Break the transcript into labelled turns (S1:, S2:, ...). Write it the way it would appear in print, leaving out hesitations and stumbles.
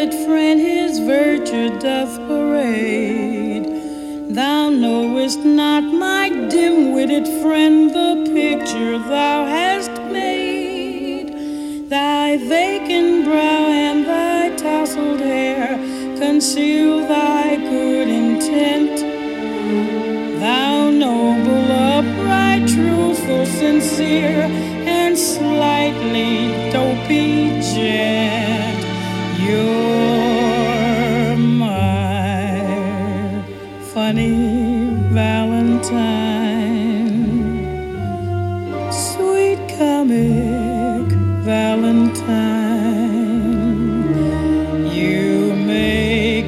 S1: violet friend his virtue doth parade. Thou knowest not, my dim-witted friend, the picture thou hast made. Thy vacant brow and thy tousled hair conceal thy good intent. Thou noble, upright, truthful, sincere, and slightly dopey gent, you're my funny Valentine.